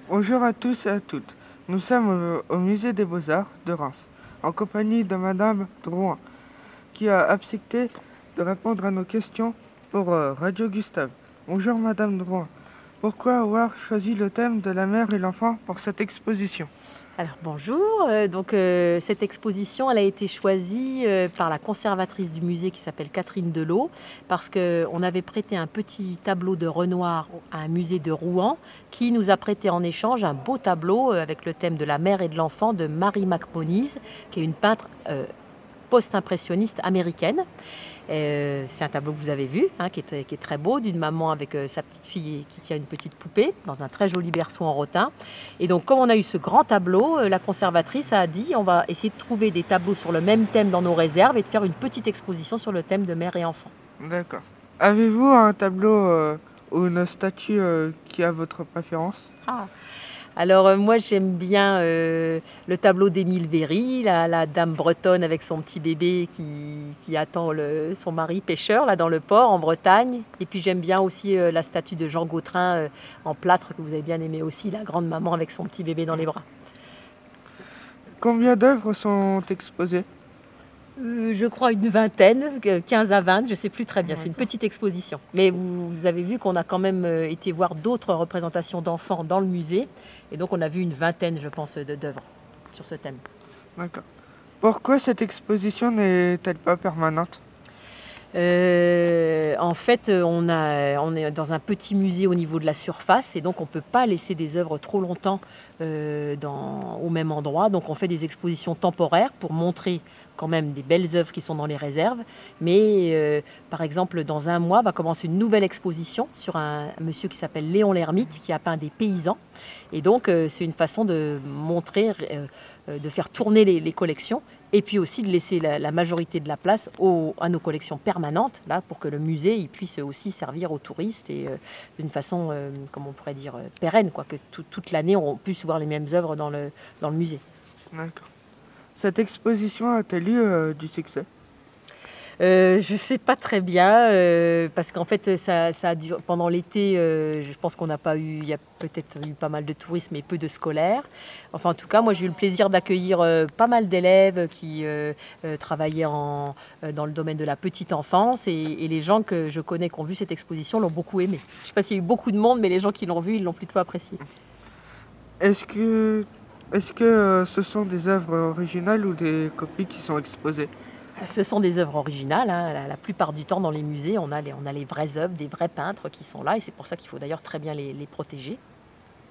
Bonjour à tous et à toutes. Nous sommes au Musée des Beaux-Arts de Reims, en compagnie de Madame Drouin, qui a accepté de répondre à nos questions pour Radio Gustave. Bonjour Madame Drouin. Pourquoi avoir choisi le thème de la mère et l'enfant pour cette exposition? Alors bonjour, cette exposition elle a été choisie par la conservatrice du musée qui s'appelle Catherine Delot parce qu'on avait prêté un petit tableau de Renoir à un musée de Rouen qui nous a prêté en échange un beau tableau avec le thème de la mère et de l'enfant de Mary McMonnies, qui est une peintre post-impressionniste américaine. C'est un tableau que vous avez vu, hein, qui est très beau, d'une maman avec sa petite fille qui tient une petite poupée dans un très joli berceau en rotin. Et donc, comme on a eu ce grand tableau, la conservatrice a dit on va essayer de trouver des tableaux sur le même thème dans nos réserves et de faire une petite exposition sur le thème de mère et enfant. D'accord. Avez-vous un tableau ou une statue qui a votre préférence? Alors moi j'aime bien le tableau d'Émile Véry, la dame bretonne avec son petit bébé qui attend son mari pêcheur là dans le port en Bretagne. Et puis j'aime bien aussi la statue de Jean Gautrin en plâtre que vous avez bien aimé aussi, la grande maman avec son petit bébé dans les bras. Combien d'œuvres sont exposées? Je crois une vingtaine, 15 à 20, je ne sais plus très bien, c'est une D'accord. petite exposition. Mais vous avez vu qu'on a quand même été voir d'autres représentations d'enfants dans le musée. Et donc on a vu une vingtaine, je pense, d'œuvres sur ce thème. D'accord. Pourquoi cette exposition n'est-elle pas permanente? En fait, on est dans un petit musée au niveau de la surface et donc on ne peut pas laisser des œuvres trop longtemps au même endroit. Donc on fait des expositions temporaires pour montrer quand même des belles œuvres qui sont dans les réserves. Mais par exemple, dans un mois, va commencer une nouvelle exposition sur un monsieur qui s'appelle Léon Lermite, qui a peint des paysans. Et donc c'est une façon de montrer, de faire tourner les collections et puis aussi de laisser la majorité de la place à nos collections permanentes, là, pour que le musée il puisse aussi servir aux touristes et d'une façon, comment on pourrait dire, pérenne, quoi, que toute l'année on puisse voir les mêmes œuvres dans le musée. D'accord. Cette exposition a-t-elle eu du succès? Je ne sais pas très bien, parce qu'en fait, ça a duré pendant l'été, je pense qu'on n'a pas eu il y a peut-être eu pas mal de touristes, mais peu de scolaires. Enfin, en tout cas, moi, j'ai eu le plaisir d'accueillir, pas mal d'élèves qui, travaillaient dans le domaine de la petite enfance et les gens que je connais qui ont vu cette exposition l'ont beaucoup aimée. Je ne sais pas s'il y a eu beaucoup de monde, mais les gens qui l'ont vue, ils l'ont plutôt appréciée. Est-ce que, ce sont des œuvres originales ou des copies qui sont exposées? Ce sont des œuvres originales, hein. La plupart du temps dans les musées, on a les vraies œuvres, des vrais peintres qui sont là et c'est pour ça qu'il faut d'ailleurs très bien les protéger.